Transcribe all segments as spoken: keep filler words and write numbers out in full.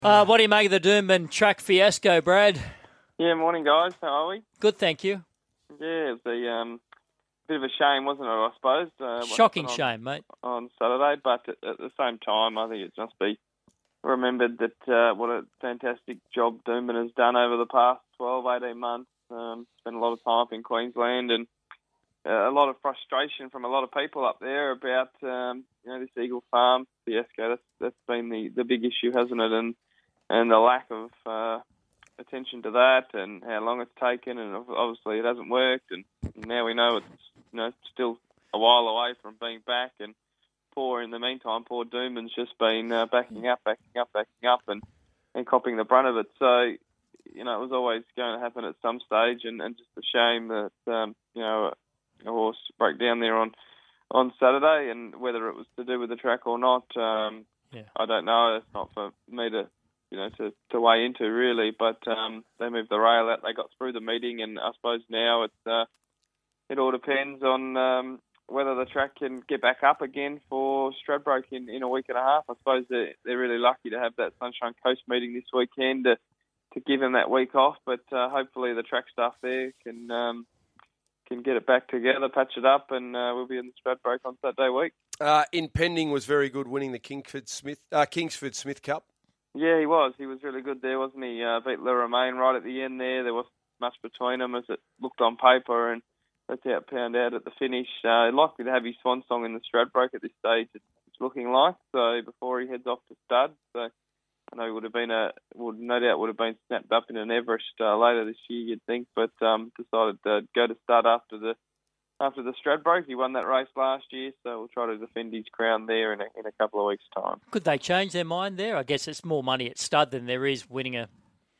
Uh, what do you make of the Doomben track fiasco, Brad? Yeah, morning, guys. How are we? Good, thank you. Yeah, it was a um, bit of a shame, wasn't it, I suppose? Uh, Shocking on, shame, mate. On Saturday, but at, at the same time, I think it must be remembered that uh, what a fantastic job Doomben has done over the past twelve, eighteen months. Um, spent a lot of time up in Queensland and uh, a lot of frustration from a lot of people up there about um, you know this Eagle Farm fiasco. That's, that's been the, the big issue, hasn't it? And and the lack of uh, attention to that and how long it's taken, and obviously it hasn't worked, and now we know it's you know still a while away from being back, and poor in the meantime, poor Doomben's just been uh, backing up, backing up, backing up, and, and copping the brunt of it. So, you know, it was always going to happen at some stage, and, and just a shame that, um, you know, a horse broke down there on, on Saturday, and whether it was to do with the track or not, um, yeah. I don't know. It's not for me to, you know, to, to weigh into really, but um, they moved the rail out, they got through the meeting, and I suppose now it's, uh, it all depends on um, whether the track can get back up again for Stradbroke in, in a week and a half. I suppose they're, they're really lucky to have that Sunshine Coast meeting this weekend to, to give them that week off, but uh, hopefully the track staff there can um, can get it back together, patch it up, and uh, we'll be in the Stradbroke on Saturday week. Uh, Impending was very good, winning the Kingsford Smith uh, Kingsford Smith Cup. Yeah, he was. He was really good there, wasn't he? Uh, beat Le Romain right at the end there. There wasn't much between them as it looked on paper, and that's out pound out at the finish. Uh, likely to have his swan song in the Stradbroke at this stage. It's, it's looking like so before he heads off to stud. So I know he would have been a would no doubt would have been snapped up in an Everest uh, later this year, you'd think, but um, decided to go to stud after the after the Stradbroke. He won that race last year, so we'll try to defend his crown there in a, in a couple of weeks' time. Could they change their mind there? I guess it's more money at stud than there is winning a.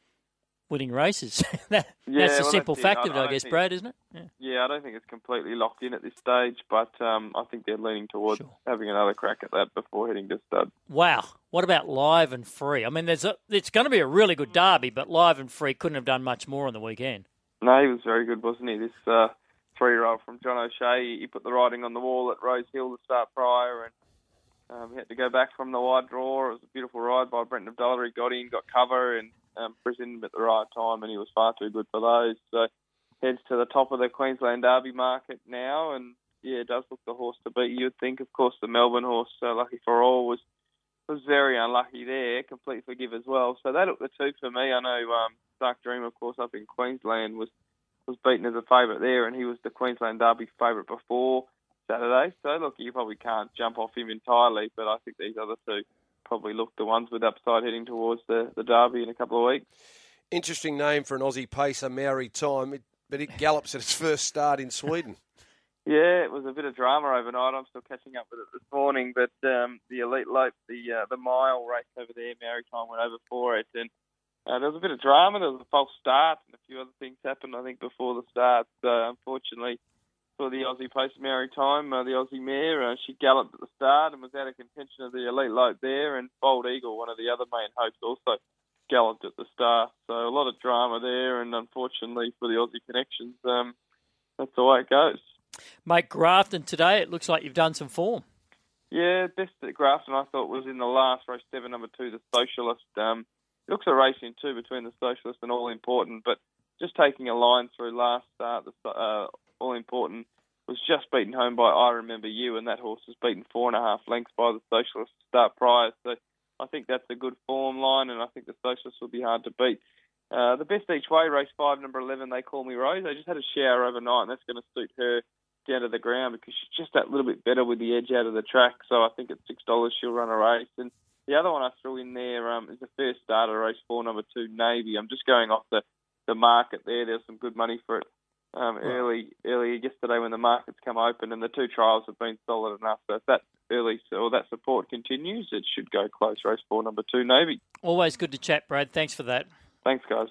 Winning races. that, yeah, that's a well, simple that's fact it. of it, I, I guess, think, Brad, isn't it? Yeah. yeah, I don't think it's completely locked in at this stage, but um, I think they're leaning towards sure. having another crack at that before heading to stud. Wow. What about Live and Free? I mean, there's a, it's going to be a really good derby, but Live and Free couldn't have done much more on the weekend. No, he was very good, wasn't he? This uh, three-year-old from John O'Shea, he put the writing on the wall at Rose Hill to start prior, and um, he had to go back from the wide draw. It was a beautiful ride by Brenton Abdullah. He got in, got cover, and Um, presented at the right time, and he was far too good for those. So heads to the top of the Queensland Derby market now, and yeah, it does look the horse to beat. You'd think, of course, the Melbourne horse, uh, Lucky for All, was was very unlucky there. Complete Forgive as well. So they look the two for me. I know um, Dark Dream, of course, up in Queensland was was beaten as a favourite there, and he was the Queensland Derby favourite before Saturday. So look, you probably can't jump off him entirely, but I think these other two probably look the ones with upside heading towards the, the Derby in a couple of weeks. Interesting name for an Aussie pacer, Maori Time, it, but it gallops at its first start in Sweden. Yeah, it was a bit of drama overnight. I'm still catching up with it this morning, but um, the Elite Lope, the uh, the mile race over there, Maori Time went over for it, and uh, there was a bit of drama. There was a false start, and a few other things happened, I think, before the start. So, unfortunately, for the Aussie pacer Maori Time, uh, the Aussie mare, uh, she galloped at the start and was out of contention of the Elite Lope there, and Bold Eagle, one of the other main hopes, also galloped at the start. So a lot of drama there, and unfortunately for the Aussie connections, um, that's the way it goes. Mate, Grafton today, it looks like you've done some form. Yeah, best at Grafton I thought was in the last race, seven, number two, the Socialist. Um, it looks a race in two between the Socialist and All Important, but just taking a line through last start, the uh, All Important was just beaten home by I Remember You, and that horse was beaten four and a half lengths by the Socialist to start prior. So I think that's a good form line, and I think the Socialist will be hard to beat. Uh, the best each way, race five, number eleven, They Call Me Rose. They just had a shower overnight, and that's going to suit her down to the ground because she's just that little bit better with the edge out of the track. So I think at six dollars she'll run a race. And the other one I threw in there um, is the first starter, race four, number two, Navy. I'm just going off the, the market there. There's some good money for it. Um, early, early yesterday when the markets come open, and the two trials have been solid enough. So if that early or that support continues, it should go close. Race four, number two, Navy. Always good to chat, Brad. Thanks for that. Thanks, guys.